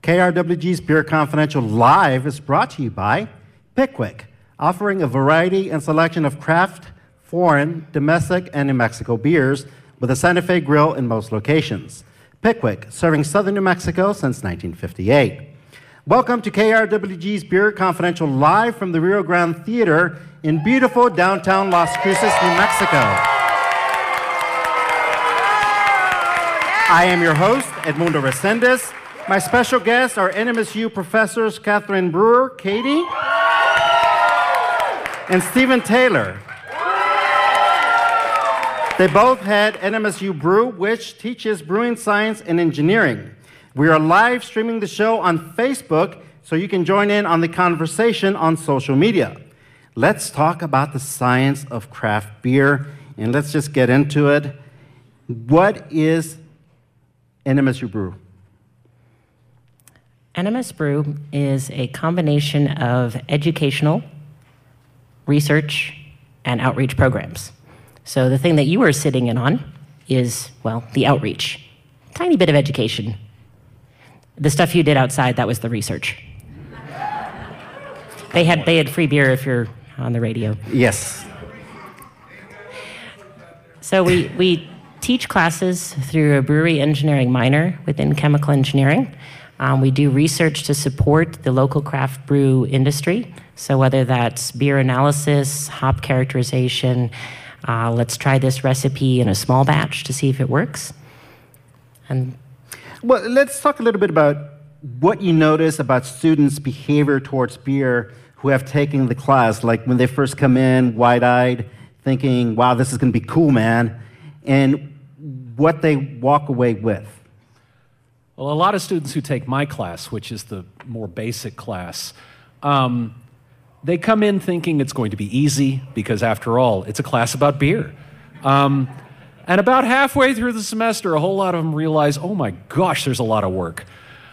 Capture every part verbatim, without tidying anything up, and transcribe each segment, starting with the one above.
K R W G's Beer Confidential Live is brought to you by Pickwick, offering a variety and selection of craft, foreign, domestic, and New Mexico beers with a Santa Fe grill in most locations. Pickwick, serving southern New Mexico since nineteen fifty-eight. Welcome to K R W G's Beer Confidential Live from the Rio Grande Theater in beautiful downtown Las Cruces, New Mexico. I am your host, Edmundo Resendez. My special guests are N M S U professors Catherine Brewer, Katie, and Stephen Taylor. They both had N M S U Brew, which teaches brewing science and engineering. We are live streaming the show on Facebook, so you can join in on the conversation on social media. Let's talk about the science of craft beer, and let's just get into it. What is N M S U Brew? N M S Brew is a combination of educational, research, and outreach programs. So the thing that you are sitting in on is, well, the outreach. Tiny bit of education. The stuff you did outside, that was the research. They had, they had free beer if you're on the radio. Yes. So we, we teach classes through a brewery engineering minor within chemical engineering. Um, we do research to support the local craft brew industry. So whether that's beer analysis, hop characterization, uh, let's try this recipe in a small batch to see if it works. And well, let's talk a little bit about what you notice about students' behavior towards beer who have taken the class, like when they first come in, wide-eyed, thinking, wow, this is going to be cool, man, and what they walk away with. Well, a lot of students who take my class, which is the more basic class, um, they come in thinking it's going to be easy because, after all, it's a class about beer. Um, and about halfway through the semester, a whole lot of them realize, oh my gosh, there's a lot of work.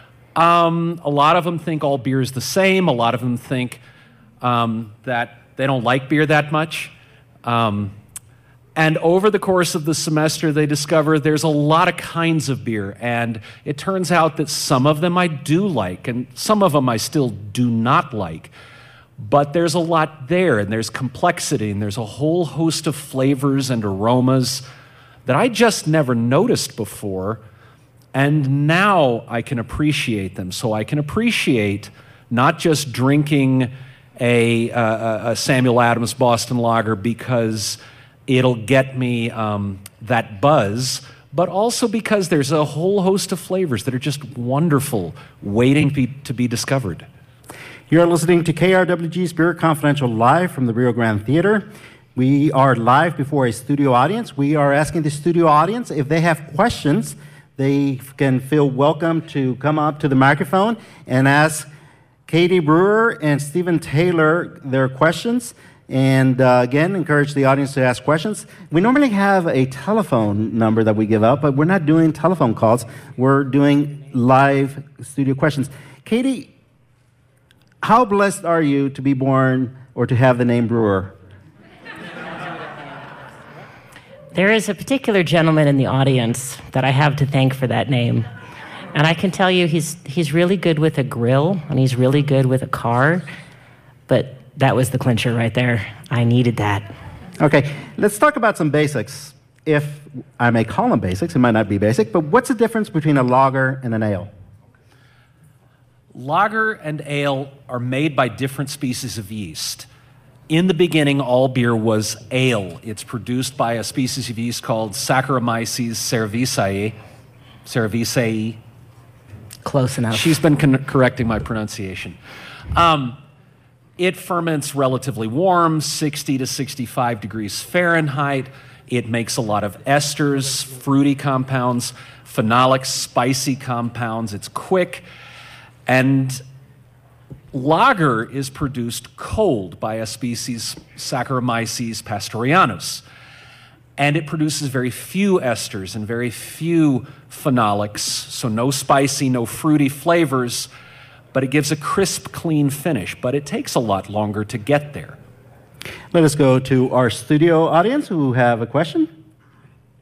Um, a lot of them think all beer is the same. A lot of them think um, that they don't like beer that much. Um, And over the course of the semester, they discover there's a lot of kinds of beer, and it turns out that some of them I do like, and some of them I still do not like. But there's a lot there, and there's complexity, and there's a whole host of flavors and aromas that I just never noticed before, and now I can appreciate them. So I can appreciate not just drinking a, a, a Samuel Adams Boston Lager because it'll get me um, that buzz, but also because there's a whole host of flavors that are just wonderful, waiting to be, to be discovered. You're listening to K R W G's Beer Confidential live from the Rio Grande Theater. We are live before a studio audience. We are asking the studio audience if they have questions. They can feel welcome to come up to the microphone and ask Katie Brewer and Stephen Taylor their questions. And uh, again, encourage the audience to ask questions. We normally have a telephone number that we give out, but we're not doing telephone calls. We're doing live studio questions. Katie, how blessed are you to be born or to have the name Brewer? there is a particular gentleman in the audience that I have to thank for that name. And I can tell you he's, he's really good with a grill, and he's really good with a car, but that was the clincher right there. I needed that. Okay, let's talk about some basics. If I may call them basics, it might not be basic, but what's the difference between a lager and an ale? Lager and ale are made by different species of yeast. In the beginning, all beer was ale. It's produced by a species of yeast called Saccharomyces cerevisiae. Cerevisiae. Close enough. She's been con- correcting my pronunciation. Um, It ferments relatively warm, sixty to sixty-five degrees Fahrenheit. It makes a lot of esters, fruity compounds, phenolics, spicy compounds. It's quick. And lager is produced cold by a species, Saccharomyces pastorianus. And it produces very few esters and very few phenolics, so no spicy, no fruity flavors, but it gives a crisp, clean finish. But it takes a lot longer to get there. Let us go to our studio audience who have a question.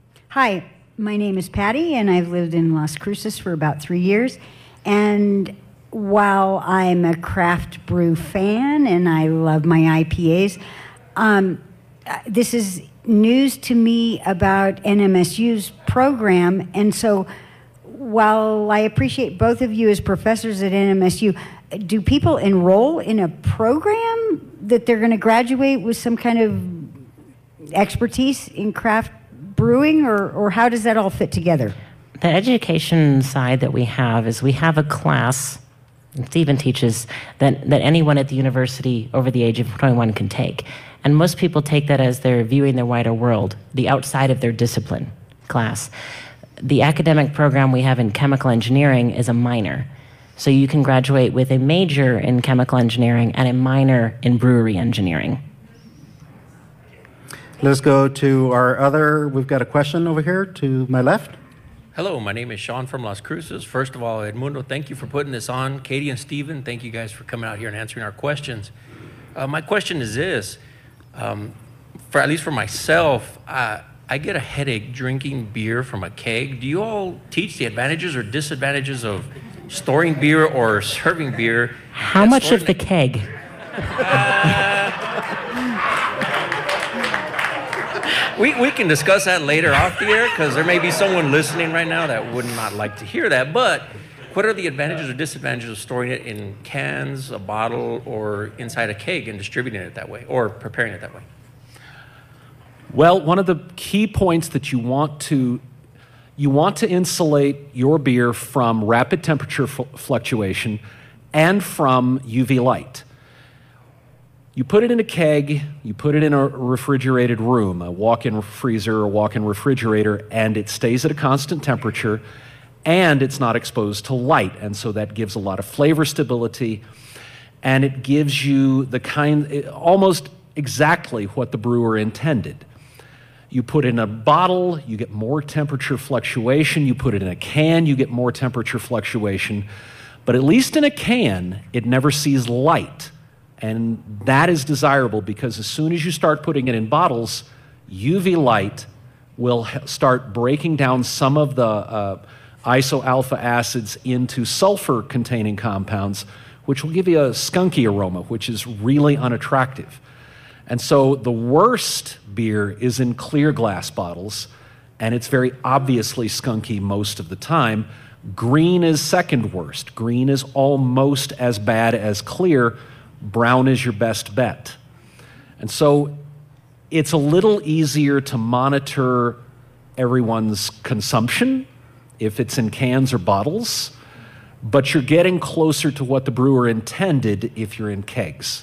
Hi, my name is Patty, and I've lived in Las Cruces for about three years. And while I'm a craft brew fan and I love my I P As, um, this is news to me about N M S U's program. And so while I appreciate both of you as professors at N M S U, do people enroll in a program that they're going to graduate with some kind of expertise in craft brewing, or, or how does that all fit together? The education side that we have is we have a class, and Stephen teaches, that, that anyone at the university over the age of twenty-one can take. And most people take that as they're viewing the wider world, the outside of their discipline class. The academic program we have in chemical engineering is a minor. So you can graduate with a major in chemical engineering and a minor in brewery engineering. Let's go to our other, we've got a question over here to my left. Hello, my name is Sean from Las Cruces. First of all, Edmundo, thank you for putting this on. Katie and Stephen, thank you guys for coming out here and answering our questions. Uh, my question is this, um, for at least for myself, uh, I get a headache drinking beer from a keg. Do you all teach the advantages or disadvantages of storing beer or serving beer? How much of the keg? Uh, we, we can discuss that later off the air, because there may be someone listening right now that would not like to hear that. But what are the advantages or disadvantages of storing it in cans, a bottle, or inside a keg and distributing it that way, or preparing it that way? Well, one of the key points that you want to you want to insulate your beer from rapid temperature fluctuation and from U V light. You put it in a keg, you put it in a refrigerated room, a walk-in freezer or walk-in refrigerator, and it stays at a constant temperature, and it's not exposed to light, and so that gives a lot of flavor stability, and it gives you the kind, almost exactly what the brewer intended. You put it in a bottle, you get more temperature fluctuation. You put it in a can, you get more temperature fluctuation. But at least in a can, it never sees light. And that is desirable, because as soon as you start putting it in bottles, U V light will start breaking down some of the uh, isoalpha acids into sulfur-containing compounds, which will give you a skunky aroma, which is really unattractive. And so the worst beer is in clear glass bottles, and it's very obviously skunky most of the time. Green is second worst. Green is almost as bad as clear. Brown is your best bet. And so it's a little easier to monitor everyone's consumption if it's in cans or bottles, but you're getting closer to what the brewer intended if you're in kegs.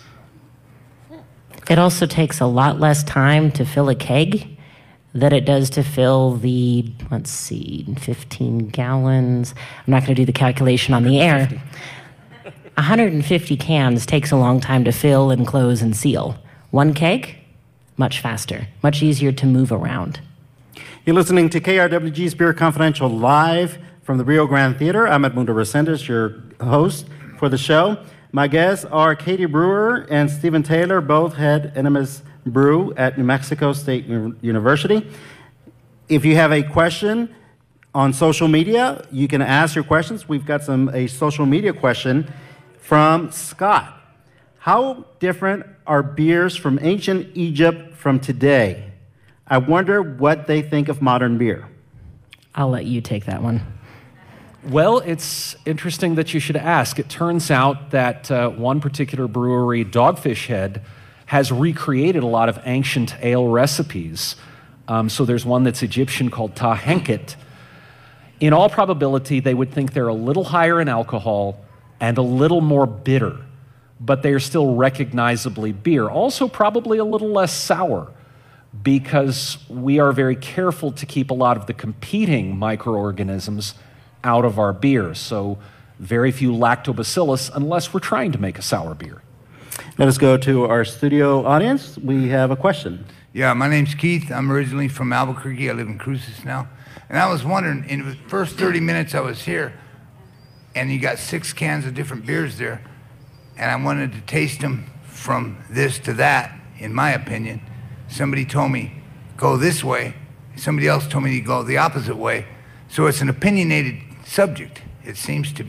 It also takes a lot less time to fill a keg than it does to fill the, let's see, fifteen gallons. I'm not going to do the calculation on the air. one hundred fifty cans takes a long time to fill and close and seal. One keg, much faster, much easier to move around. You're listening to K R W G's Beer Confidential live from the Rio Grande Theater. I'm Edmundo Resendez, your host for the show. My guests are Katie Brewer and Stephen Taylor, both head N M S Brew at New Mexico State University. If you have a question on social media, you can ask your questions. We've got some a social media question from Scott. How different are beers from ancient Egypt from today? I wonder what they think of modern beer. I'll let you take that one. Well, it's interesting that you should ask. It turns out that uh, one particular brewery, Dogfish Head, has recreated a lot of ancient ale recipes. Um, so there's one that's Egyptian called Ta Henket. In all probability, they would think they're a little higher in alcohol and a little more bitter, but they are still recognizably beer. Also probably a little less sour, because we are very careful to keep a lot of the competing microorganisms out of our beer. So very few lactobacillus, unless we're trying to make a sour beer. Let us go to our studio audience. We have a question. Yeah, my name's Keith. I'm originally from Albuquerque. I live in Cruces now. And I was wondering, in the first thirty minutes I was here, and you got six cans of different beers there, and I wanted to taste them from this to that, in my opinion. Somebody told me, go this way. Somebody else told me to go the opposite way. So it's an opinionated subject, it seems to be.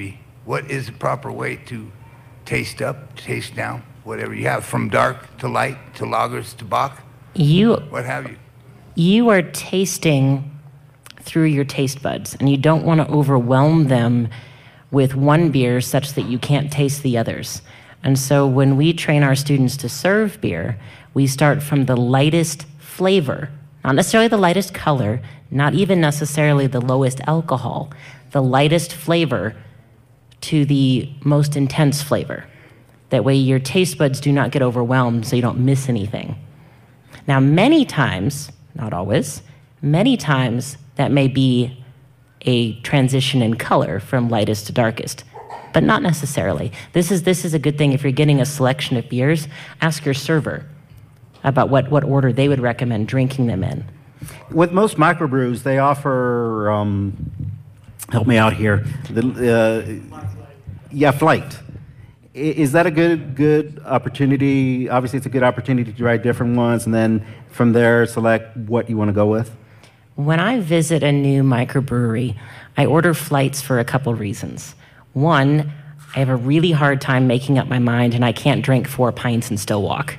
what is the proper way to taste up, taste down, whatever you have, from dark to light to lagers to Bock, You what have you? you are tasting through your taste buds, and you don't want to overwhelm them with one beer such that you can't taste the others. And so when we train our students to serve beer, we start from the lightest flavor, not necessarily the lightest color, not even necessarily the lowest alcohol, the lightest flavor to the most intense flavor. That way your taste buds do not get overwhelmed so you don't miss anything. Now, many times, not always, many times that may be a transition in color from lightest to darkest, but not necessarily. This is, this is a good thing. If you're getting a selection of beers, ask your server about what, what order they would recommend drinking them in. With most microbrews, they offer, um, help me out here, the, uh, yeah, flight. I- Is that a good good opportunity? Obviously, it's a good opportunity to try different ones, and then from there, select what you want to go with. When I visit a new microbrewery, I order flights for a couple reasons. One, I have a really hard time making up my mind, and I can't drink four pints and still walk.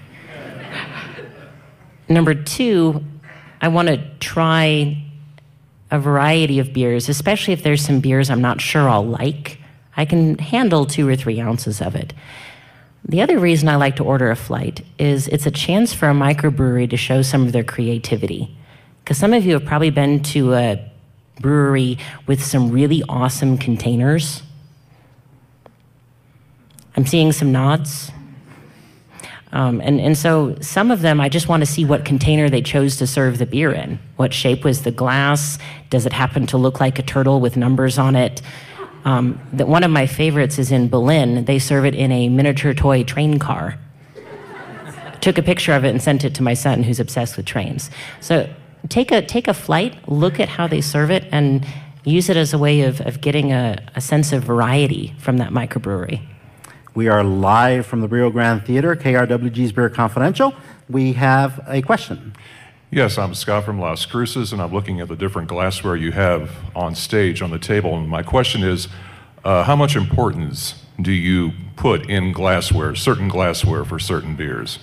Number two, I want to try a variety of beers, especially if there's some beers I'm not sure I'll like. I can handle two or three ounces of it. The other reason I like to order a flight is it's a chance for a microbrewery to show some of their creativity. Because some of you have probably been to a brewery with some really awesome containers. I'm seeing some nods. Um, and, and so some of them, I just want to see what container they chose to serve the beer in. What shape was the glass? Does it happen to look like a turtle with numbers on it? Um, the, one of my favorites is in Berlin. They serve it in a miniature toy train car. Took a picture of it and sent it to my son, who's obsessed with trains. So take a take a flight, look at how they serve it, and use it as a way of, of getting a, a sense of variety from that microbrewery. We are live from the Rio Grande Theater, K R W G's Beer Confidential. We have a question. Yes, I'm Scott from Las Cruces, and I'm looking at the different glassware you have on stage on the table. And my question is, uh, how much importance do you put in glassware, certain glassware for certain beers?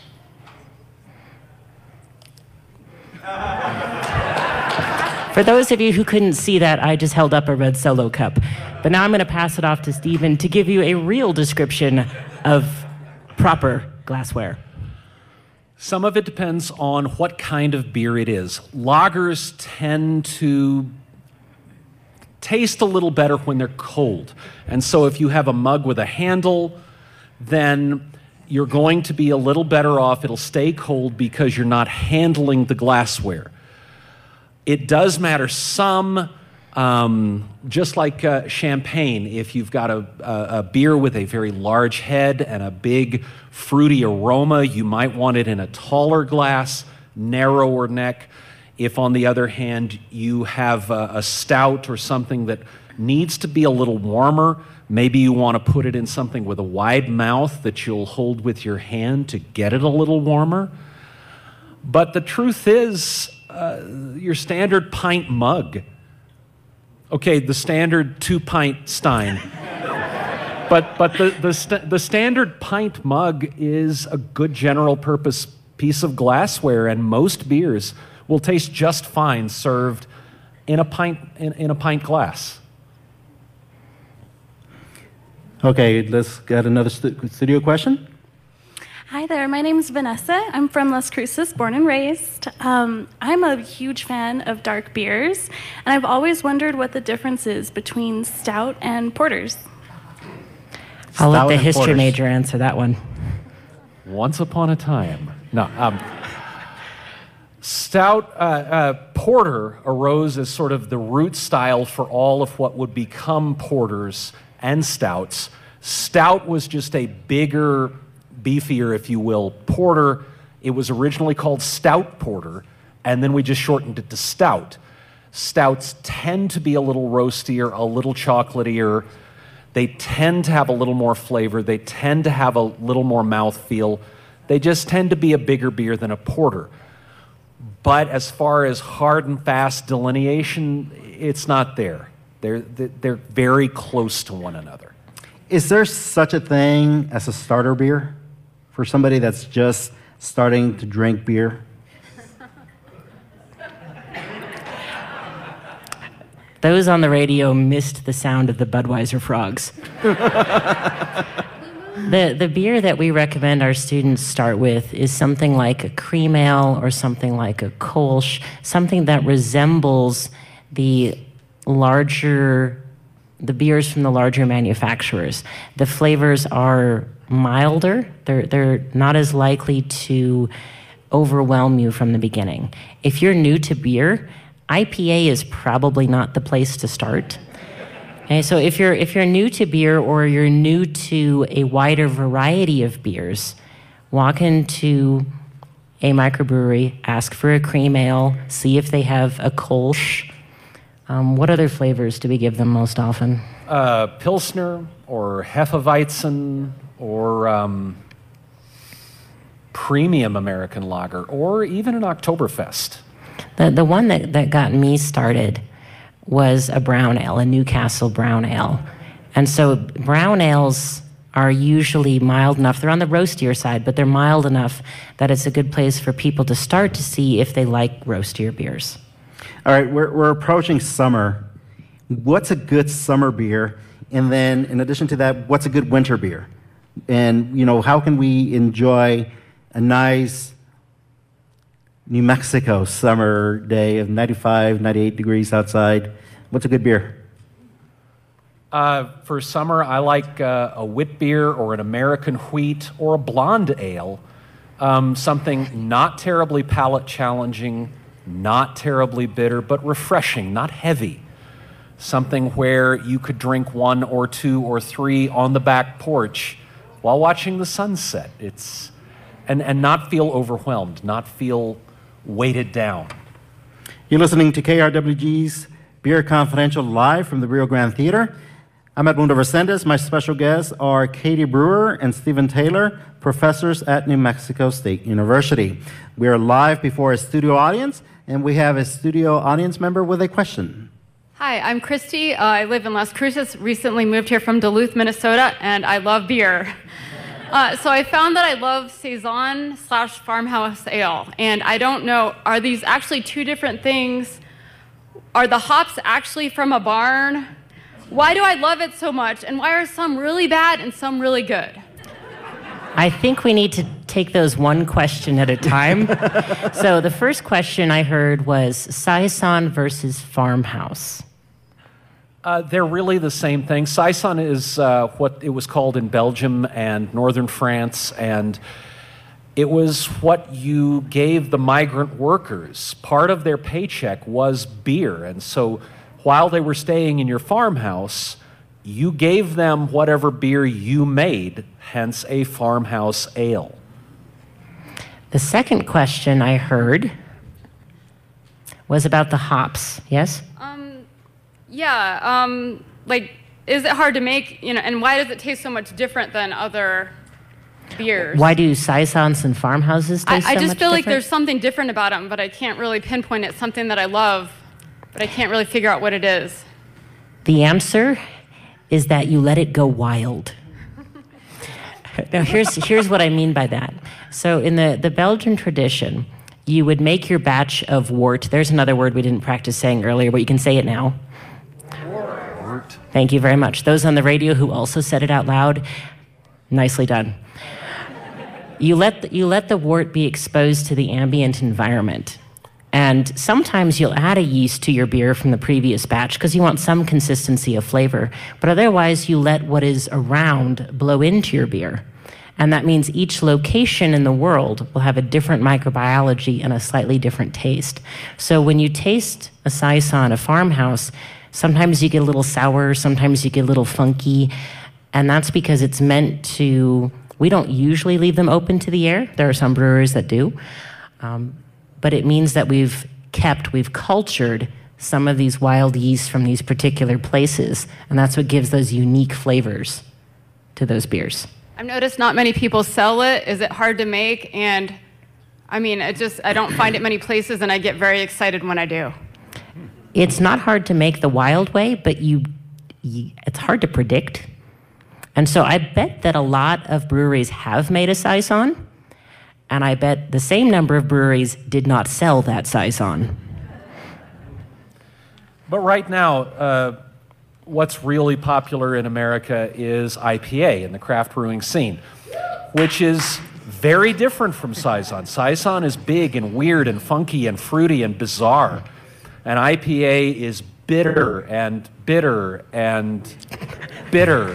For those of you who couldn't see that, I just held up a red Solo cup. But now I'm going to pass it off to Stephen to give you a real description of proper glassware. Some of it depends on what kind of beer it is. Lagers tend to taste a little better when they're cold. And so if you have a mug with a handle, then you're going to be a little better off. It'll stay cold because you're not handling the glassware. It does matter some, um, just like uh, champagne. If you've got a, a, a beer with a very large head and a big fruity aroma, you might want it in a taller glass, narrower neck. If, on the other hand, you have a, a stout or something that needs to be a little warmer, maybe you want to put it in something with a wide mouth that you'll hold with your hand to get it a little warmer. But the truth is, uh, your standard pint mug, okay, the standard two-pint Stein, but but the the, st- the standard pint mug is a good general-purpose piece of glassware, and most beers will taste just fine served in a pint in, in a pint glass. Okay, let's get another stu- studio question. Hi there, my name is Vanessa. I'm from Las Cruces, born and raised. Um, I'm a huge fan of dark beers, and I've always wondered what the difference is between stout and porters. I'll let Stout the and history porters. major answer that one. Once upon a time. No. Um, stout, uh, uh, porter arose as sort of the root style for all of what would become porters and stouts. Stout was just a bigger, beefier, if you will, porter. It was originally called stout porter, and then we just shortened it to stout. Stouts tend to be a little roastier, a little chocolatier. They tend to have a little more flavor. They tend to have a little more mouthfeel. They just tend to be a bigger beer than a porter. But as far as hard and fast delineation, it's not there. They're, they're very close to one another. Is there such a thing as a starter beer for somebody that's just starting to drink beer? Those on the radio missed the sound of the Budweiser frogs. the, the beer that we recommend our students start with is something like a cream ale or something like a Kolsch, something that resembles the larger, the beers from the larger manufacturers. The flavors are milder. They're, they're not as likely to overwhelm you from the beginning. If you're new to beer, I P A is probably not the place to start. Okay, so if you're if you're new to beer or you're new to a wider variety of beers, walk into a microbrewery, ask for a cream ale, see if they have a Kolsch. Um, what other flavors do we give them most often? Uh, Pilsner or Hefeweizen or um, premium American lager or even an Oktoberfest. The, the one that, that got me started was a brown ale, a Newcastle brown ale. And so brown ales are usually mild enough. They're on the roastier side, but they're mild enough that it's a good place for people to start to see if they like roastier beers. All right, we're, we're approaching summer. What's a good summer beer? And then, in addition to that, what's a good winter beer? And, you know, how can we enjoy a nice New Mexico summer day of ninety-five, ninety-eight degrees outside? What's a good beer? Uh, for summer, I like uh, a wit beer or an American wheat or a blonde ale. Um, something not terribly palate challenging, not terribly bitter, but refreshing, not heavy. Something where you could drink one or two or three on the back porch while watching the sunset. It's and, and not feel overwhelmed, not feel weighted down. You're listening to K R W G's Beer Confidential live from the Rio Grande Theater. I'm Edmundo Resendez. My special guests are Katie Brewer and Stephen Taylor, professors at New Mexico State University. We are live before a studio audience, and we have a studio audience member with a question. Hi, I'm Christy. Uh, I live in Las Cruces, recently moved here from Duluth, Minnesota, and I love beer. Uh, so I found that I love Saison slash farmhouse ale, and I don't know, are these actually two different things? Are the hops actually from a barn? Why do I love it so much, and why are some really bad and some really good? I think we need to take those one question at a time. So the first question I heard was Saison versus farmhouse. Uh, they're really the same thing. Saison is uh, what it was called in Belgium and northern France, and it was what you gave the migrant workers. Part of their paycheck was beer, and so while they were staying in your farmhouse, you gave them whatever beer you made, hence a farmhouse ale. The second question I heard was about the hops, yes? Um, yeah, um, like, is it hard to make, you know, and why does it taste so much different than other beers? Why do Saisons and farmhouses taste I, I so just much feel like different? there's something different about them, but I can't really pinpoint it. Something that I love, but I can't really figure out what it is. The answer is that you let it go wild. Now, here's, here's what I mean by that. So in the, the Belgian tradition, you would make your batch of wort. There's another word we didn't practice saying earlier, but you can say it now. Wort. Thank you very much. Those on the radio who also said it out loud, nicely done. You let the, you let the wort be exposed to the ambient environment. And sometimes you'll add a yeast to your beer from the previous batch because you want some consistency of flavor. But otherwise, you let what is around blow into your beer. And that means each location in the world will have a different microbiology and a slightly different taste. So when you taste a Saison, a farmhouse, sometimes you get a little sour, sometimes you get a little funky. And that's because it's meant to, we don't usually leave them open to the air. There are some brewers that do. Um, But it means that we've kept, we've cultured some of these wild yeasts from these particular places, and that's what gives those unique flavors to those beers. I've noticed not many people sell it. Is it hard to make? And I mean, it just, I don't find it many places, and I get very excited when I do. It's not hard to make the wild way, but you, you it's hard to predict. And so I bet that a lot of breweries have made a Saison, and I bet the same number of breweries did not sell that Saison. But right now, uh, what's really popular in America is I P A in the craft brewing scene, which is very different from Saison. Saison is big and weird and funky and fruity and bizarre. And I P A is bitter and bitter and bitter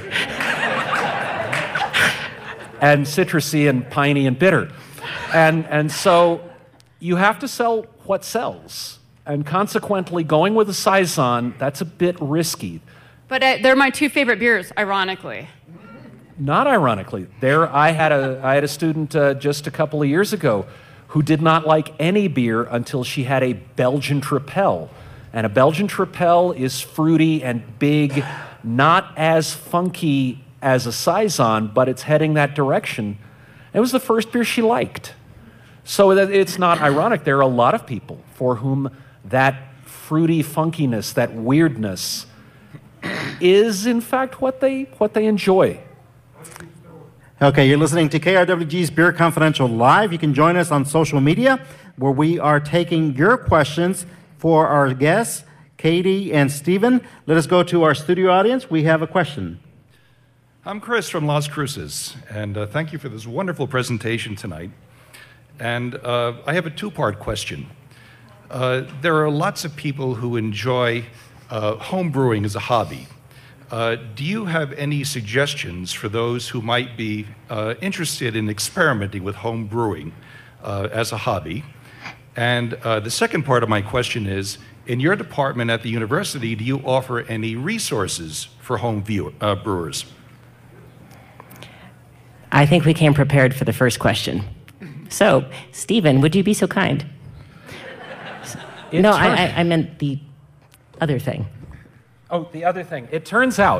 and citrusy and piney and bitter. And, and so you have to sell what sells. And consequently, going with a Saison, that's a bit risky. But uh, they're my two favorite beers, ironically. Not ironically. There, I had a, I had a student uh, just a couple of years ago who did not like any beer until she had a Belgian Tripel. And a Belgian Tripel is fruity and big, not as funky as a Saison, but it's heading that direction. It was the first beer she liked. So it's not ironic. There are a lot of people for whom that fruity funkiness, that weirdness, is in fact what they, what they enjoy. Okay, you're listening to K R W G's Beer Confidential Live. You can join us on social media, where we are taking your questions for our guests, Katie and Stephen. Let us go to our studio audience. We have a question. I'm Chris from Las Cruces, and uh, thank you for this wonderful presentation tonight. And uh, I have a two-part question. Uh, there are lots of people who enjoy uh, home brewing as a hobby. Uh, do you have any suggestions for those who might be uh, interested in experimenting with home brewing uh, as a hobby? And uh, the second part of my question is, in your department at the university, do you offer any resources for home view, uh, brewers? I think we came prepared for the first question. So, Stephen, would you be so kind? It no, turn- I, I, I meant the other thing. Oh, the other thing. It turns out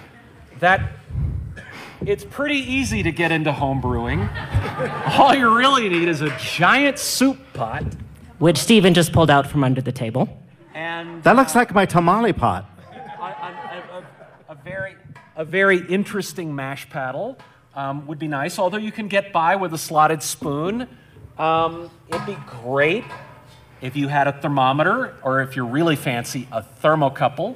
that it's pretty easy to get into home brewing. All you really need is a giant soup pot. Which Stephen just pulled out from under the table. And That looks like my tamale pot. a, a, a, a very, a very interesting mash paddle um, would be nice, although you can get by with a slotted spoon. Um, it'd be great if you had a thermometer, or if you're really fancy, a thermocouple,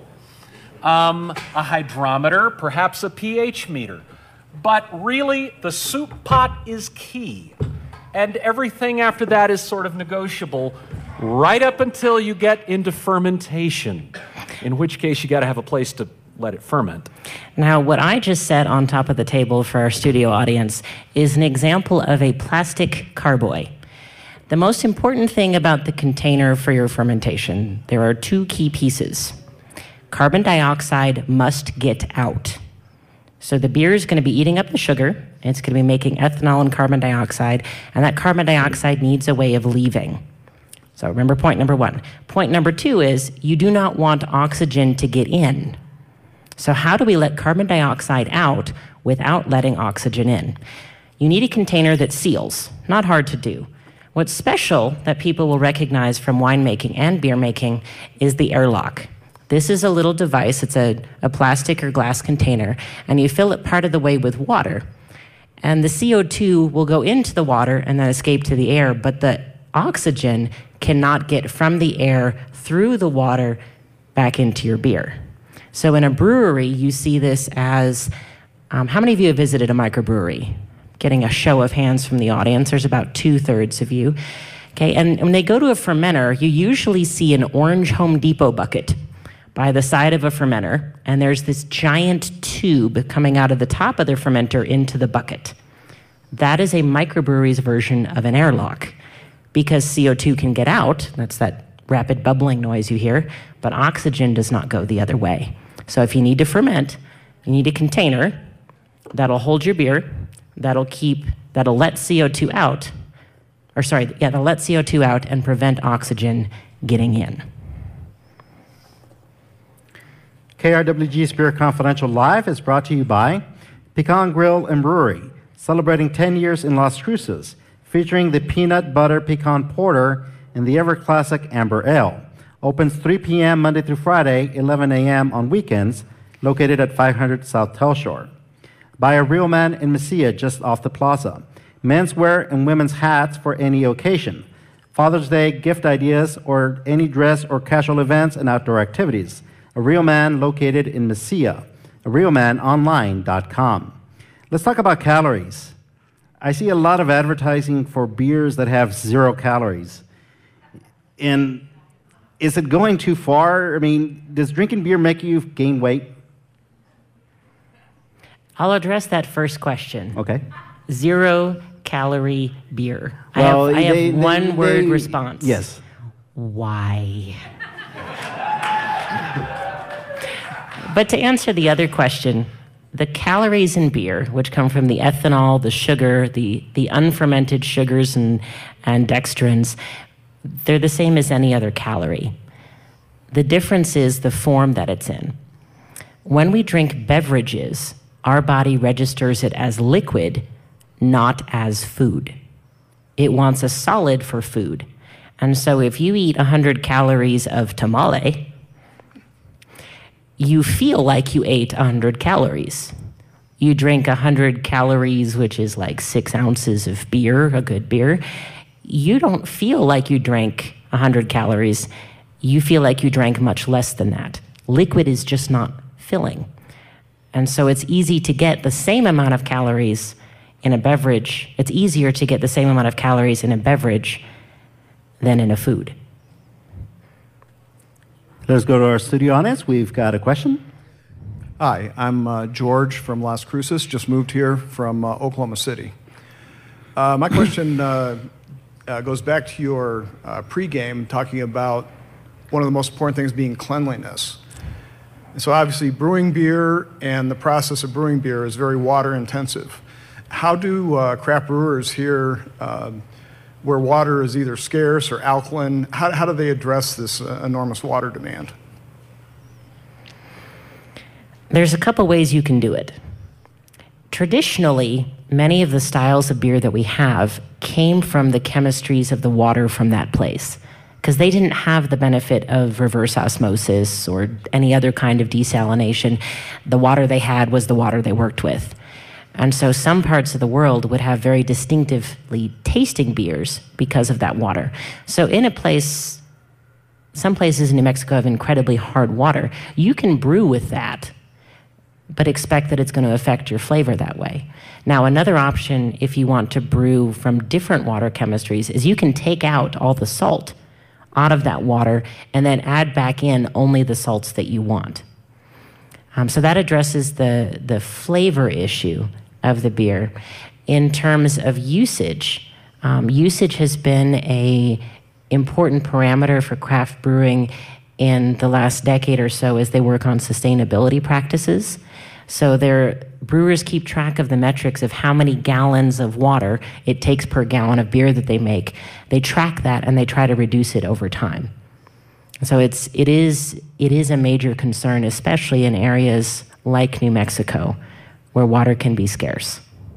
um, a hydrometer, perhaps a pH meter. But really, the soup pot is key. And everything after that is sort of negotiable, right up until you get into fermentation, in which case you got to have a place to let it ferment. Now, what I just set on top of the table for our studio audience is an example of a plastic carboy. The most important thing about the container for your fermentation, there are two key pieces. Carbon dioxide must get out. So the beer is going to be eating up the sugar, and it's going to be making ethanol and carbon dioxide, and that carbon dioxide needs a way of leaving. So remember point number one. Point number two is you do not want oxygen to get in. So how do we let carbon dioxide out without letting oxygen in? You need a container that seals. Not hard to do. What's special that people will recognize from winemaking and beer making is the airlock. This is a little device. It's a, a plastic or glass container, and you fill it part of the way with water. And the C O two will go into the water and then escape to the air, but the oxygen cannot get from the air through the water back into your beer. So in a brewery, you see this as, um, how many of you have visited a microbrewery? Getting a show of hands from the audience. There's about two-thirds of you. Okay, and when they go to a fermenter, you usually see an orange Home Depot bucket by the side of a fermenter, and there's this giant tube coming out of the top of the fermenter into the bucket. That is a microbrewery's version of an airlock, because C O two can get out, that's that rapid bubbling noise you hear, but oxygen does not go the other way. So if you need to ferment, you need a container that'll hold your beer, that'll keep, that'll let C O two out, or sorry, yeah, that'll let C O two out and prevent oxygen getting in. K R W G's Beer Confidential Live is brought to you by Pecan Grill and Brewery, celebrating ten years in Las Cruces, featuring the Peanut Butter Pecan Porter and the ever classic Amber Ale. Opens three p.m. Monday through Friday, eleven a.m. on weekends, located at five hundred South Telshore. Buy a Real Man in Mesilla, just off the plaza. Menswear and women's hats for any occasion. Father's Day gift ideas or any dress or casual events and outdoor activities. A Real Man located in Mesilla. a real man online dot com. Let's talk about calories. I see a lot of advertising for beers that have zero calories. And is it going too far? I mean, does drinking beer make you gain weight? I'll address that first question. Okay. Zero calorie beer. Well, I have, I have they, one they, word they, response. Yes. Why? But to answer the other question, the calories in beer, which come from the ethanol, the sugar, the, the unfermented sugars and, and dextrins, they're the same as any other calorie. The difference is the form that it's in. When we drink beverages, our body registers it as liquid, not as food. It wants a solid for food. And so if you eat one hundred calories of tamale, you feel like you ate one hundred calories. You drink one hundred calories, which is like six ounces of beer, a good beer. You don't feel like you drank one hundred calories. You feel like you drank much less than that. Liquid is just not filling. And so it's easy to get the same amount of calories in a beverage. It's easier to get the same amount of calories in a beverage than in a food. Let's go to our studio audience. We've got a question. Hi, I'm uh, George from Las Cruces, just moved here from uh, Oklahoma City. Uh, my question uh, uh, goes back to your uh, pregame, talking about one of the most important things being cleanliness. And so obviously brewing beer and the process of brewing beer is very water intensive. How do uh, craft brewers here, uh, where water is either scarce or alkaline, how, how do they address this uh, enormous water demand? There's a couple ways you can do it. Traditionally, many of the styles of beer that we have came from the chemistries of the water from that place, because they didn't have the benefit of reverse osmosis or any other kind of desalination. The water they had was the water they worked with. And so some parts of the world would have very distinctively tasting beers because of that water. So in a place, some places in New Mexico have incredibly hard water. You can brew with that, but expect that it's going to affect your flavor that way. Now, another option, if you want to brew from different water chemistries, is you can take out all the salt out of that water and then add back in only the salts that you want. Um, so that addresses the, the flavor issue of the beer. In terms of usage, um, usage has been a important parameter for craft brewing in the last decade or so as they work on sustainability practices. So their brewers keep track of the metrics of how many gallons of water it takes per gallon of beer that they make. They track that and they try to reduce it over time. So it's, it is, it is a major concern, especially in areas like New Mexico, where water can be scarce.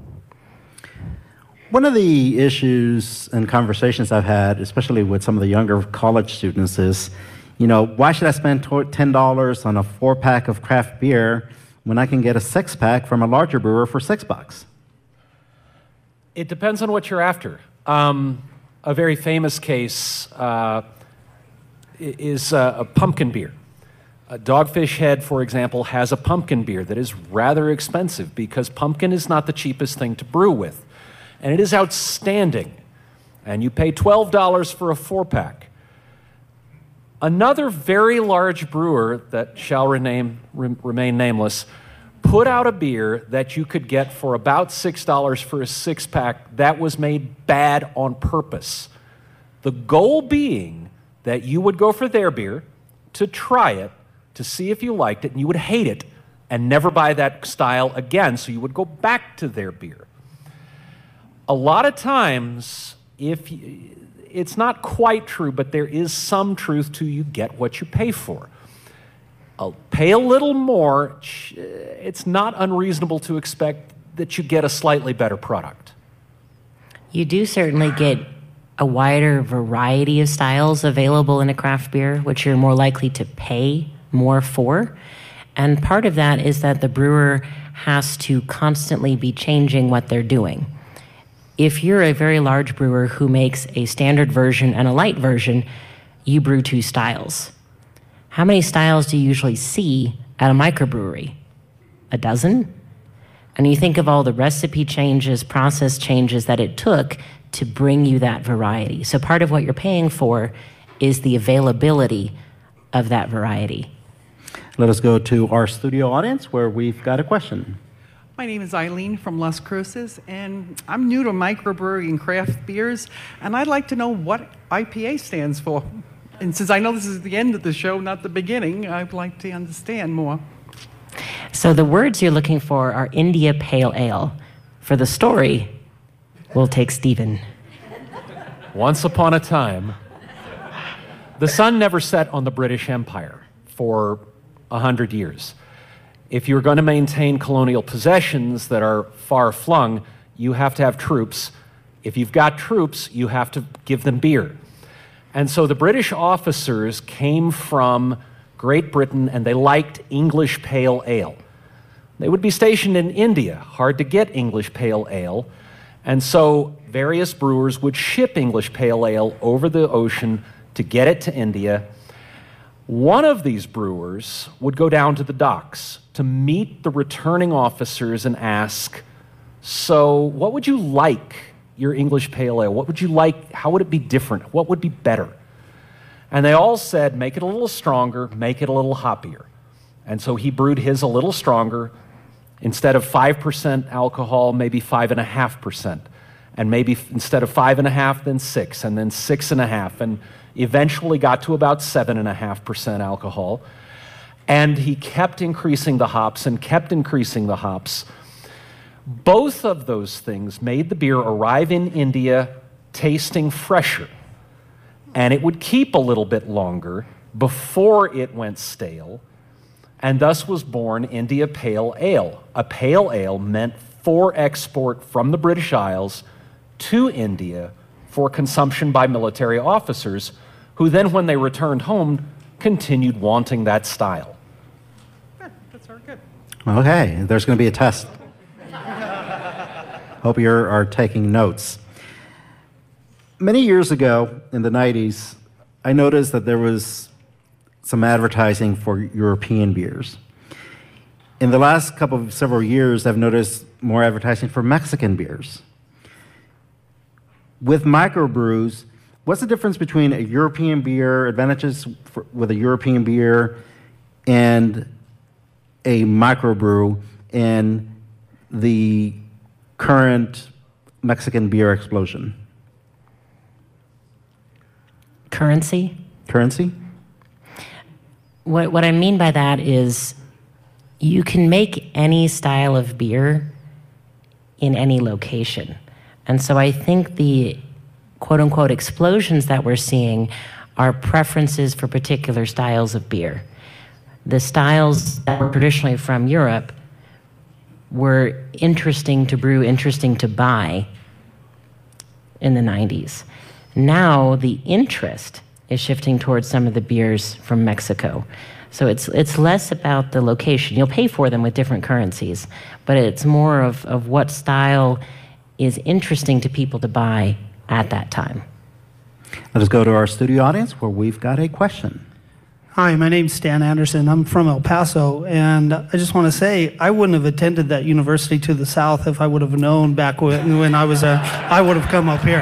One of the issues and conversations I've had, especially with some of the younger college students, is, you know, why should I spend ten dollars on a four-pack of craft beer when I can get a six-pack from a larger brewer for six bucks? It depends on what you're after. Um, a very famous case uh, is uh, a pumpkin beer. A Dogfish Head, for example, has a pumpkin beer that is rather expensive because pumpkin is not the cheapest thing to brew with. And it is outstanding. And you pay twelve dollars for a four-pack. Another very large brewer that shall rename, re- remain nameless put out a beer that you could get for about six dollars for a six-pack that was made bad on purpose. The goal being that you would go for their beer to try it, to see if you liked it, and you would hate it and never buy that style again, so you would go back to their beer. A lot of times, if you, it's not quite true, but there is some truth to you get what you pay for. I'll pay a little more. It's not unreasonable to expect that you get a slightly better product. You do certainly get a wider variety of styles available in a craft beer, which you're more likely to pay more for. And part of that is that the brewer has to constantly be changing what they're doing. If you're a very large brewer who makes a standard version and a light version, you brew two styles. How many styles do you usually see at a microbrewery? A dozen? And you think of all the recipe changes, process changes that it took to bring you that variety. So part of what you're paying for is the availability of that variety. Let us go to our studio audience where we've got a question. My name is Eileen from Las Cruces, and I'm new to microbrewery and craft beers, and I'd like to know what I P A stands for. And since I know this is the end of the show, not the beginning, I'd like to understand more. So the words you're looking for are India Pale Ale. For the story, we'll take Stephen. Once upon a time, the sun never set on the British Empire for a hundred years. If you're going to maintain colonial possessions that are far-flung, you have to have troops. If you've got troops, you have to give them beer. And so the British officers came from Great Britain, and they liked English Pale Ale. They would be stationed in India, hard to get English Pale Ale, and so various brewers would ship English Pale Ale over the ocean to get it to India. One of these brewers would go down to the docks to meet the returning officers and ask, so what would you like your English Pale Ale? What would you like? How would it be different? What would be better? And they all said, make it a little stronger, make it a little hoppier. And so he brewed his a little stronger. Instead of five percent alcohol, maybe five point five percent. And maybe f- instead of five point five, then six, and then six point five, and eventually got to about seven point five percent alcohol. And he kept increasing the hops and kept increasing the hops. Both of those things made the beer arrive in India tasting fresher. And it would keep a little bit longer before it went stale, and thus was born India Pale Ale. A pale ale meant for export from the British Isles to India for consumption by military officers, who then, when they returned home, continued wanting that style. Good. That's very good. Okay, there's going to be a test. Hope you are taking notes. Many years ago, in the nineties, I noticed that there was some advertising for European beers. In the last couple of several years, I've noticed more advertising for Mexican beers. With microbrews, what's the difference between a European beer, advantages for, with a European beer, and a microbrew in the current Mexican beer explosion? Currency? Currency? What, what I mean by that is you can make any style of beer in any location. And so I think the quote-unquote explosions that we're seeing are preferences for particular styles of beer. The styles that were traditionally from Europe were interesting to brew, interesting to buy in the nineties. Now the interest is shifting towards some of the beers from Mexico. So it's it's less about the location. You'll pay for them with different currencies, but it's more of, of what style is interesting to people to buy at that time. Let us go to our studio audience where we've got a question. Hi, my name's Stan Anderson. I'm from El Paso, and I just want to say I wouldn't have attended that university to the south if I would have known back when, when I was there. I would have come up here.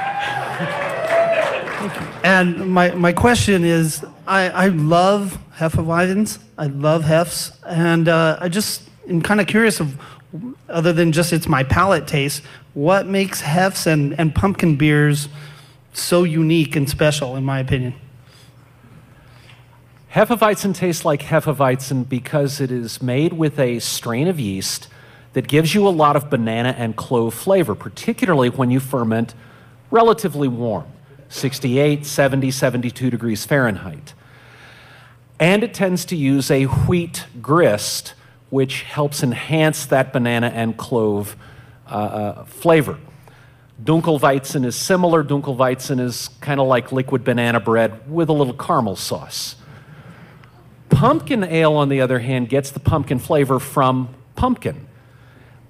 And my, my question is, I, I love Hefeweizens, I love Hefs, and uh, I just am kind of curious of, other than just it's my palate taste, what makes Hefs and, and pumpkin beers so unique and special, in my opinion? Hefeweizen tastes like Hefeweizen because it is made with a strain of yeast that gives you a lot of banana and clove flavor, particularly when you ferment relatively warm, sixty-eight, seventy, seventy-two degrees Fahrenheit. And it tends to use a wheat grist, which helps enhance that banana and clove uh, uh, flavor. Dunkelweizen is similar. Dunkelweizen is kind of like liquid banana bread with a little caramel sauce. Pumpkin ale, on the other hand, gets the pumpkin flavor from pumpkin.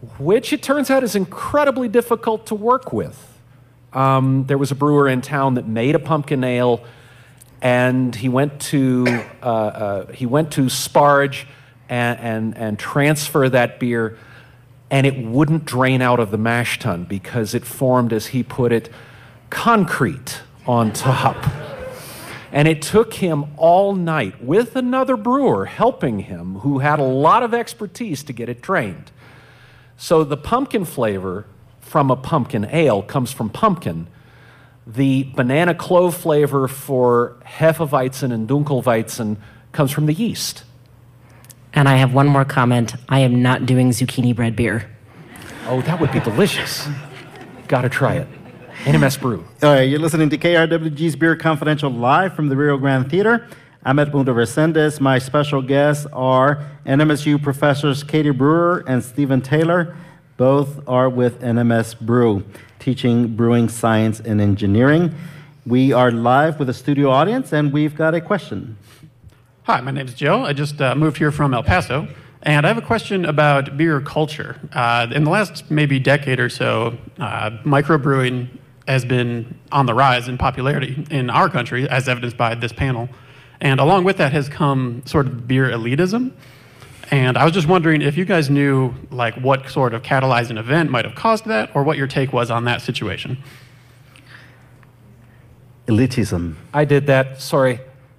which it turns out is incredibly difficult to work with. Um, there was a brewer in town that made a pumpkin ale, and he went to uh, uh, he went to sparge and, and and transfer that beer, and it wouldn't drain out of the mash tun because it formed, as he put it, concrete on top. And it took him all night with another brewer helping him who had a lot of expertise to get it drained. So the pumpkin flavor from a pumpkin ale comes from pumpkin. The banana clove flavor for Hefeweizen and Dunkelweizen comes from the yeast. And I have one more comment. I am not doing zucchini bread beer. Oh, that would be delicious. Gotta try it. N M S Brew. All right, you're listening to K R W G's Beer Confidential live from the Rio Grande Theater. I'm Edmundo Resendez. My special guests are N M S U professors Katie Brewer and Stephen Taylor. Both are with N M S Brew, teaching brewing science and engineering. We are live with a studio audience, and we've got a question. Hi, my name is Joe. I just uh, moved here from El Paso, and I have a question about beer culture. Uh, in the last maybe decade or so, uh, microbrewing has been on the rise in popularity in our country, as evidenced by this panel. And along with that has come sort of beer elitism. And I was just wondering if you guys knew like what sort of catalyzing event might have caused that, or what your take was on that situation. Elitism. I did that, sorry.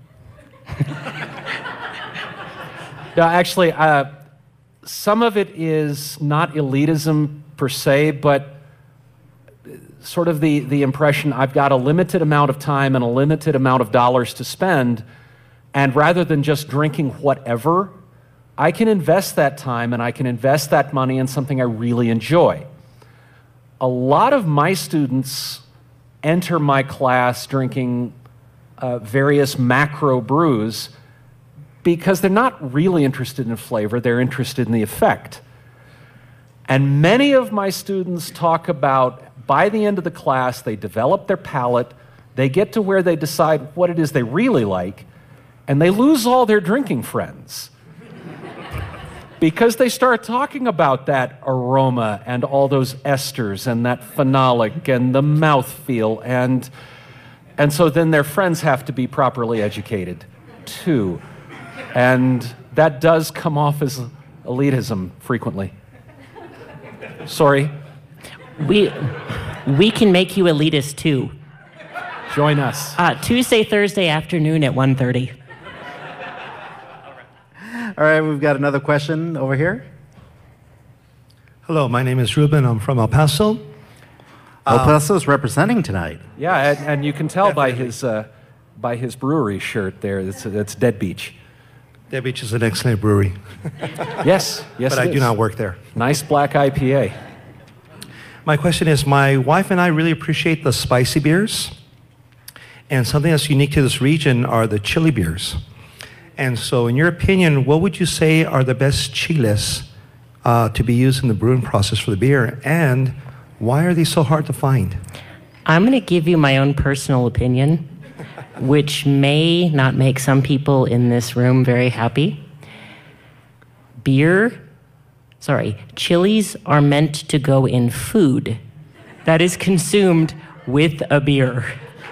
No, actually, uh, some of it is not elitism per se, but sort of the, the impression I've got a limited amount of time and a limited amount of dollars to spend, and rather than just drinking whatever, I can invest that time and I can invest that money in something I really enjoy. A lot of my students enter my class drinking uh, various macro brews because they're not really interested in flavor, they're interested in the effect. And many of my students talk about, by the end of the class, they develop their palate, they get to where they decide what it is they really like, and they lose all their drinking friends. Because they start talking about that aroma and all those esters and that phenolic and the mouthfeel, and, and so then their friends have to be properly educated, too. And that does come off as elitism frequently. Sorry. We, we can make you elitist, too. Join us. Uh, Tuesday, Thursday afternoon at one thirty. All right, we've got another question over here. Hello, my name is Ruben. I'm from El Paso. El Paso is representing tonight. Yeah, and, and you can tell by his, uh, by his brewery shirt there, that's, that's Dead Beach. Dead Beach is an excellent brewery. Yes, yes But it I is. do not work there. Nice black I P A. My question is, my wife and I really appreciate the spicy beers. And something that's unique to this region are the chili beers. And so in your opinion, what would you say are the best chiles uh, to be used in the brewing process for the beer? And why are they so hard to find? I'm going to give you my own personal opinion, which may not make some people in this room very happy. Beer, sorry, chilies are meant to go in food that is consumed with a beer.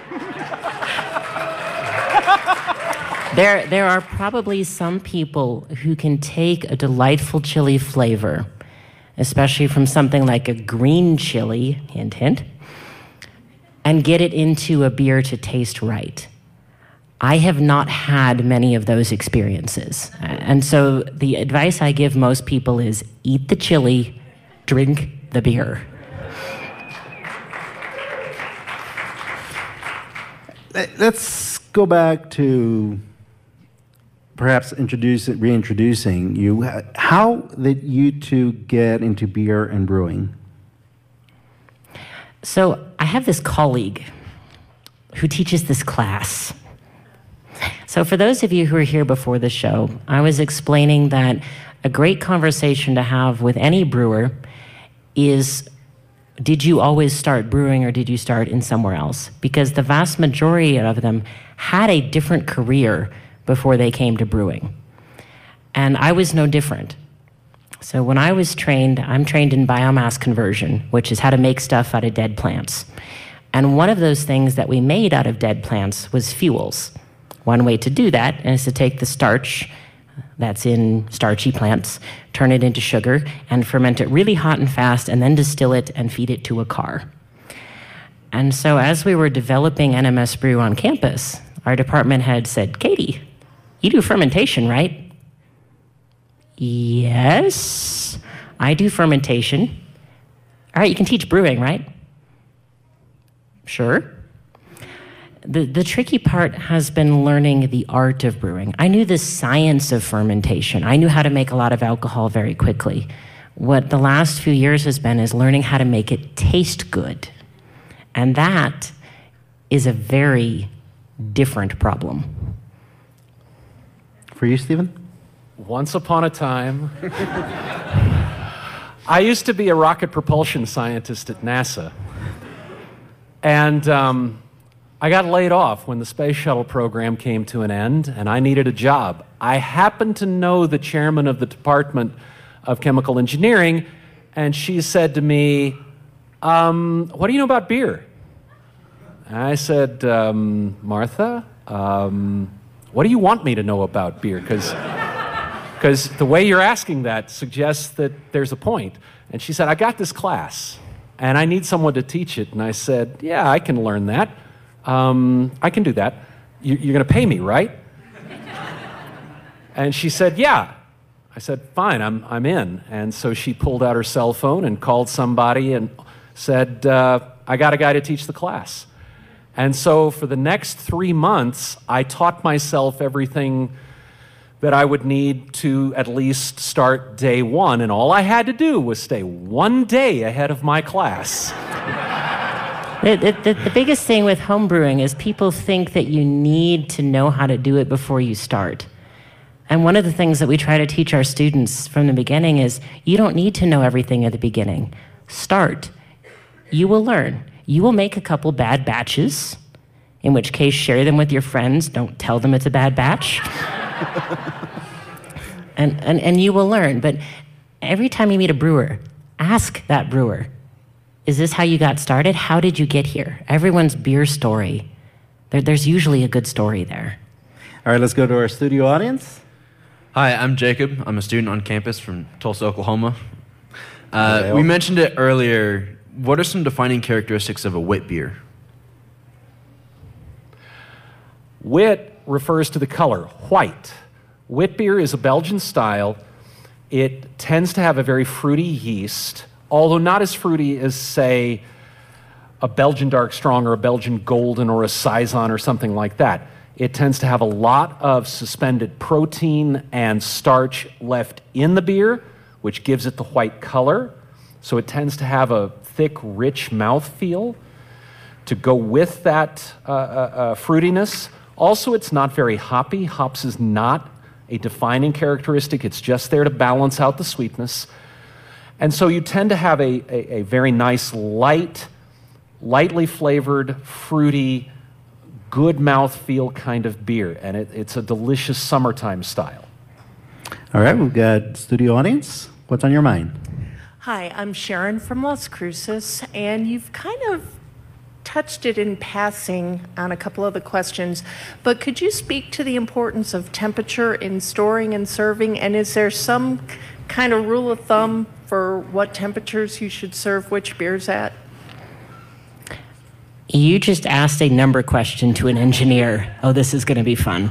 There, there are probably some people who can take a delightful chili flavor, especially from something like a green chili, hint, hint, and get it into a beer to taste right. I have not had many of those experiences. And so the advice I give most people is eat the chili, drink the beer. Let's go back to perhaps introduce, reintroducing you. How did you two get into beer and brewing? So I have this colleague who teaches this class. So for those of you who were here before the show, I was explaining that a great conversation to have with any brewer is, did you always start brewing or did you start in somewhere else? Because the vast majority of them had a different career before they came to brewing. And I was no different. So when I was trained, I'm trained in biomass conversion, which is how to make stuff out of dead plants. And one of those things that we made out of dead plants was fuels. One way to do that is to take the starch that's in starchy plants, turn it into sugar, and ferment it really hot and fast, and then distill it and feed it to a car. And so as we were developing N M S Brew on campus, our department head said, Katie, you do fermentation, right? Yes, I do fermentation. All right, you can teach brewing, right? Sure. The, the tricky part has been learning the art of brewing. I knew the science of fermentation. I knew how to make a lot of alcohol very quickly. What the last few years has been is learning how to make it taste good. And that is a very different problem. For you, Stephen? Once upon a time, I used to be a rocket propulsion scientist at NASA. And um, I got laid off when the space shuttle program came to an end, and I needed a job. I happened to know the chairman of the Department of Chemical Engineering, and she said to me, um, what do you know about beer? And I said, um, Martha, um, what do you want me to know about beer? Because because the way you're asking that suggests that there's a point. And she said, I got this class, and I need someone to teach it. And I said, yeah, I can learn that. Um, I can do that. You, you're going to pay me, right? And she said, yeah. I said, fine, I'm, I'm in. And so she pulled out her cell phone and called somebody and said, uh, I got a guy to teach the class. And so for the next three months, I taught myself everything that I would need to at least start day one, and all I had to do was stay one day ahead of my class. The, the, the biggest thing with homebrewing is people think that you need to know how to do it before you start. And one of the things that we try to teach our students from the beginning is you don't need to know everything at the beginning. Start. You will learn. You will make a couple bad batches, in which case share them with your friends. Don't tell them it's a bad batch. and, and, and you will learn. But every time you meet a brewer, ask that brewer, is this how you got started? How did you get here? Everyone's beer story, there, there's usually a good story there. All right, let's go to our studio audience. Hi, I'm Jacob. I'm a student on campus from Tulsa, Oklahoma. Uh, we mentioned it earlier. What are some defining characteristics of a wit beer? Wit refers to the color, white. Wit beer is a Belgian style. It tends to have a very fruity yeast, although not as fruity as, say, a Belgian dark strong or a Belgian golden or a Saison or something like that. It tends to have a lot of suspended protein and starch left in the beer, which gives it the white color. So it tends to have a thick, rich mouthfeel to go with that uh, uh, uh, fruitiness. Also, it's not very hoppy. Hops is not a defining characteristic. It's just there to balance out the sweetness. And so you tend to have a, a, a very nice, light, lightly flavored, fruity, good mouthfeel kind of beer. And it, it's a delicious summertime style. All right, we've got studio audience. What's on your mind? Hi, I'm Sharon from Las Cruces, and you've kind of touched it in passing on a couple of the questions, but could you speak to the importance of temperature in storing and serving, and is there some kind of rule of thumb for what temperatures you should serve which beers at? You just asked a number question to an engineer. Oh, this is going to be fun.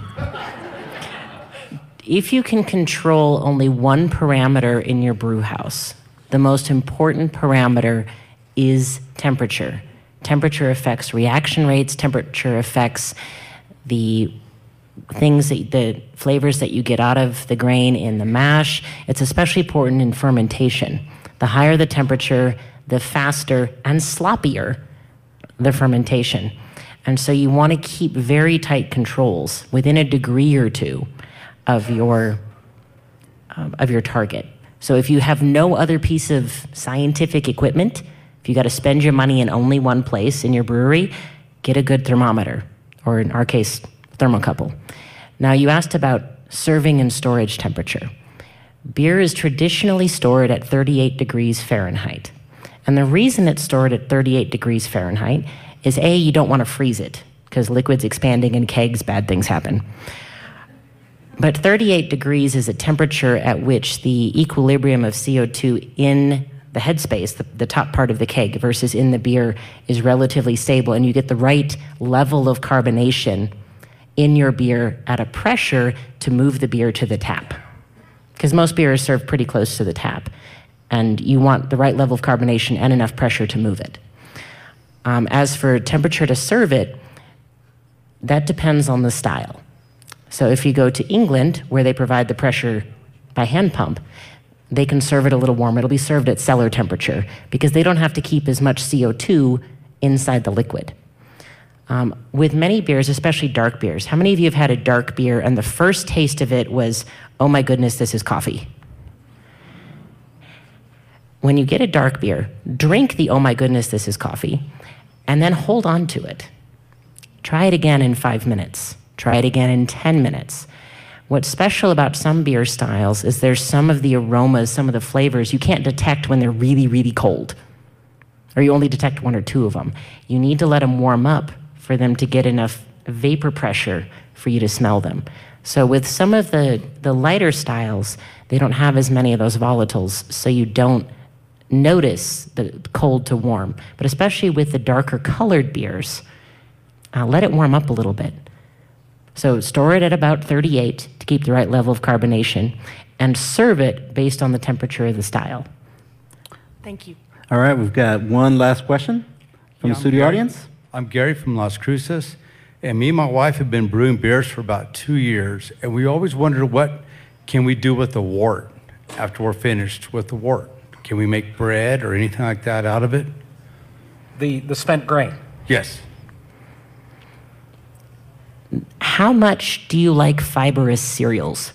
If you can control only one parameter in your brew house, the most important parameter is temperature. Temperature affects reaction rates, temperature affects the things, that, the flavors that you get out of the grain in the mash. It's especially important in fermentation. The higher the temperature, the faster and sloppier the fermentation. And so you want to keep very tight controls within a degree or two of your, um, of your target. So if you have no other piece of scientific equipment, if you got to spend your money in only one place in your brewery, get a good thermometer, or in our case, thermocouple. Now, you asked about serving and storage temperature. Beer is traditionally stored at thirty-eight degrees Fahrenheit. And the reason it's stored at thirty-eight degrees Fahrenheit is A, you don't want to freeze it, because liquid's expanding in kegs, bad things happen. But thirty-eight degrees is a temperature at which the equilibrium of C O two in the headspace, the, the top part of the keg, versus in the beer is relatively stable, and you get the right level of carbonation in your beer at a pressure to move the beer to the tap. Because most beer is served pretty close to the tap, and you want the right level of carbonation and enough pressure to move it. Um, as for temperature to serve it, that depends on the style. So if you go to England, where they provide the pressure by hand pump, they can serve it a little warm. It'll be served at cellar temperature because they don't have to keep as much C O two inside the liquid. Um, with many beers, especially dark beers, how many of you have had a dark beer and the first taste of it was, oh my goodness, this is coffee? When you get a dark beer, drink the oh my goodness, this is coffee, and then hold on to it. Try it again in five minutes. Try it again in ten minutes. What's special about some beer styles is there's some of the aromas, some of the flavors you can't detect when they're really, really cold. Or you only detect one or two of them. You need to let them warm up for them to get enough vapor pressure for you to smell them. So with some of the, the lighter styles, they don't have as many of those volatiles, so you don't notice the cold to warm. But especially with the darker colored beers, uh, let it warm up a little bit. So store it at about thirty-eight to keep the right level of carbonation, and serve it based on the temperature of the style. Thank you. All right, we've got one last question from Yeah, the studio I'm audience. I'm Gary from Las Cruces, and me and my wife have been brewing beers for about two years, and we always wondered what can we do with the wort after we're finished with the wort. Can we make bread or anything like that out of it? The, the spent grain. Yes. How much do you like fibrous cereals?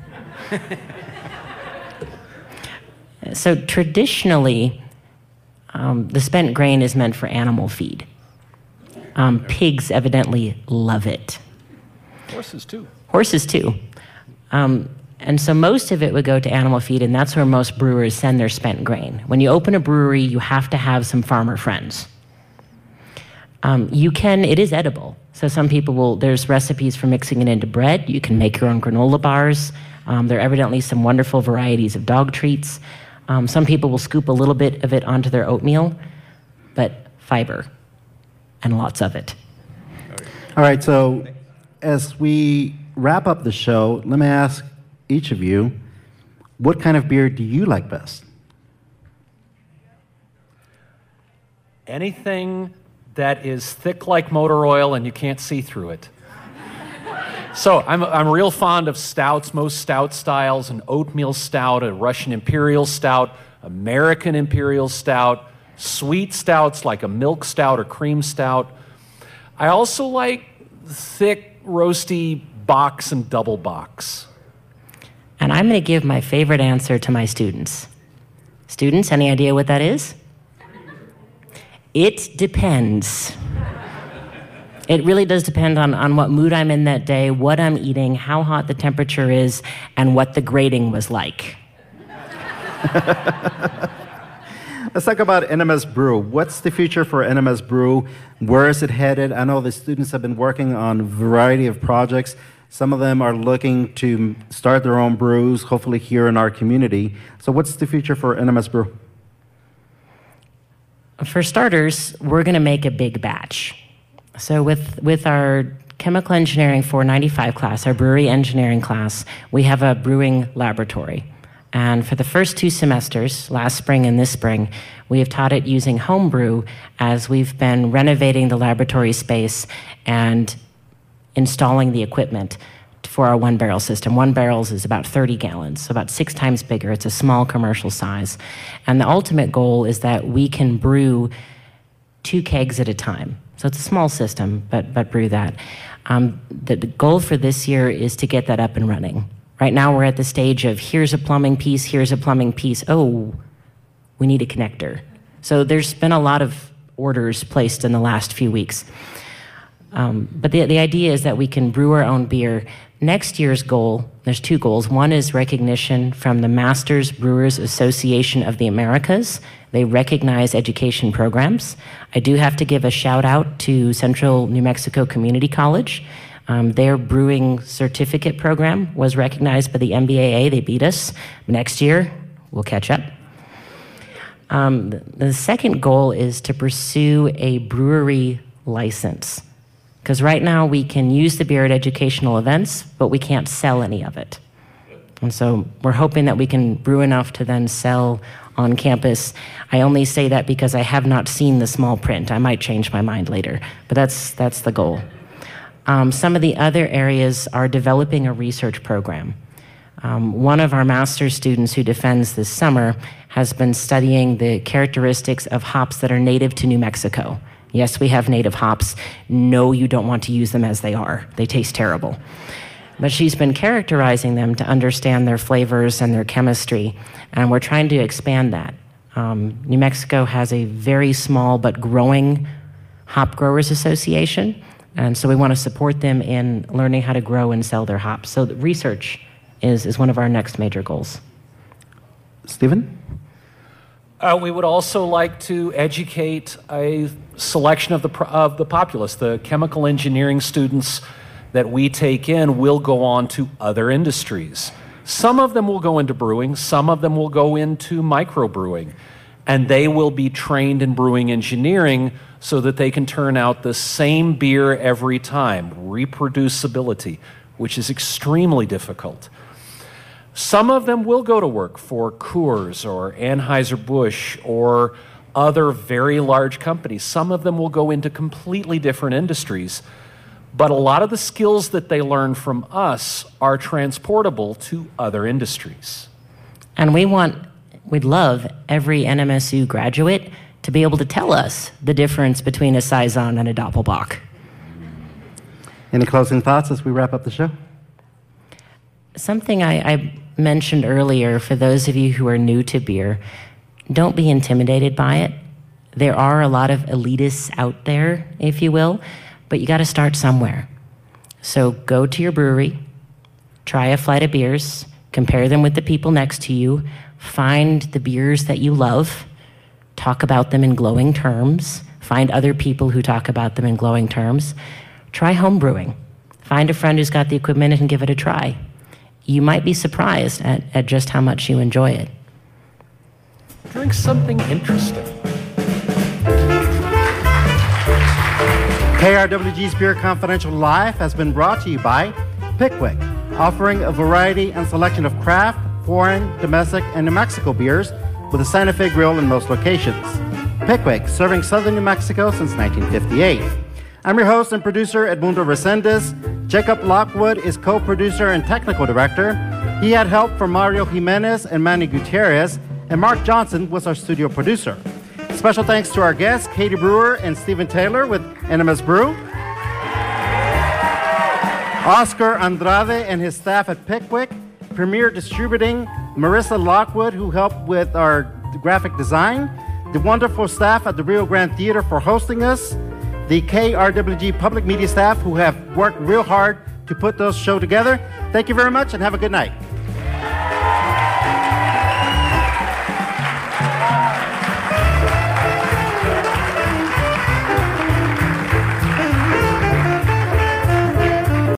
So traditionally, um, the spent grain is meant for animal feed. Um, pigs evidently love it. Horses too. Horses too. Um, and so most of it would go to animal feed, and that's where most brewers send their spent grain. When you open a brewery, you have to have some farmer friends. Um, you can, it is edible. So some people will, there's recipes for mixing it into bread. You can make your own granola bars. Um, there are evidently some wonderful varieties of dog treats. Um, some people will scoop a little bit of it onto their oatmeal, but fiber, and lots of it. All right, so as we wrap up the show, let me ask each of you, what kind of beer do you like best? Anything that is thick like motor oil and you can't see through it. So I'm, I'm real fond of stouts, most stout styles, an oatmeal stout, a Russian imperial stout, American imperial stout, sweet stouts like a milk stout or cream stout. I also like thick, roasty box and double box. And I'm going to give my favorite answer to my students. Students, any idea what that is? It depends. It really does depend on, on what mood I'm in that day, what I'm eating, how hot the temperature is, and what the grading was like. Let's talk about N M S Brew. What's the future for N M S Brew? Where is it headed? I know the students have been working on a variety of projects. Some of them are looking to start their own brews, hopefully here in our community. So what's the future for N M S Brew? For starters, we're going to make a big batch. So with, with our Chemical Engineering four ninety-five class, our brewery engineering class, we have a brewing laboratory. And for the first two semesters, last spring and this spring, we have taught it using homebrew as we've been renovating the laboratory space and installing the equipment for our one barrel system. One barrels is about thirty gallons, so about six times bigger. It's a small commercial size. And the ultimate goal is that we can brew two kegs at a time. So it's a small system, but, but brew that. Um, the, the goal for this year is to get that up and running. Right now we're at the stage of here's a plumbing piece, here's a plumbing piece. Oh, we need a connector. So there's been a lot of orders placed in the last few weeks. Um, but the, the idea is that we can brew our own beer Next year's goal, there's two goals. One is recognition from the Masters Brewers Association of the Americas. They recognize education programs. I do have to give a shout out to Central New Mexico Community College. Um, their brewing certificate program was recognized by the M B A A. They beat us. Next year, we'll catch up. Um, the, the second goal is to pursue a brewery license. Because right now we can use the beer at educational events, but we can't sell any of it. And so we're hoping that we can brew enough to then sell on campus. I only say that because I have not seen the small print. I might change my mind later, but that's, that's the goal. Um, some of the other areas are developing a research program. Um, one of our master's students who defends this summer has been studying the characteristics of hops that are native to New Mexico. Yes, we have native hops. No, you don't want to use them as they are. They taste terrible. But she's been characterizing them to understand their flavors and their chemistry, and we're trying to expand that. Um, New Mexico has a very small but growing hop growers association, and so we want to support them in learning how to grow and sell their hops. So the research is, is one of our next major goals. Stephen? Uh, we would also like to educate a selection of the, of the populace. The chemical engineering students that we take in will go on to other industries. Some of them will go into brewing, some of them will go into microbrewing, and they will be trained in brewing engineering so that they can turn out the same beer every time, reproducibility, which is extremely difficult. Some of them will go to work for Coors or Anheuser-Busch or other very large companies. Some of them will go into completely different industries. But a lot of the skills that they learn from us are transportable to other industries. And we want, we'd love every N M S U graduate to be able to tell us the difference between a Saison and a Doppelbock. Any closing thoughts as we wrap up the show? Something I, I mentioned earlier, for those of you who are new to beer, don't be intimidated by it. There are a lot of elitists out there, if you will, but you got to start somewhere. So go to your brewery, try a flight of beers, compare them with the people next to you, find the beers that you love, talk about them in glowing terms, find other people who talk about them in glowing terms, try home brewing. Find a friend who's got the equipment and give it a try. You might be surprised at, at just how much you enjoy it. Drink something interesting. K R W G's Beer Confidential Live has been brought to you by Pickwick, offering a variety and selection of craft, foreign, domestic, and New Mexico beers with a Santa Fe grill in most locations. Pickwick, serving southern New Mexico since nineteen fifty-eight. I'm your host and producer, Edmundo Resendez. Jacob Lockwood is co-producer and technical director. He had help from Mario Jimenez and Manny Gutierrez, and Mark Johnson was our studio producer. Special thanks to our guests, Katie Brewer and Stephen Taylor with N M S Brew. Oscar Andrade and his staff at Pickwick. Premier Distributing, Marissa Lockwood, who helped with our graphic design. The wonderful staff at the Rio Grande Theater for hosting us. The K R W G public media staff who have worked real hard to put those shows together. Thank you very much and have a good night.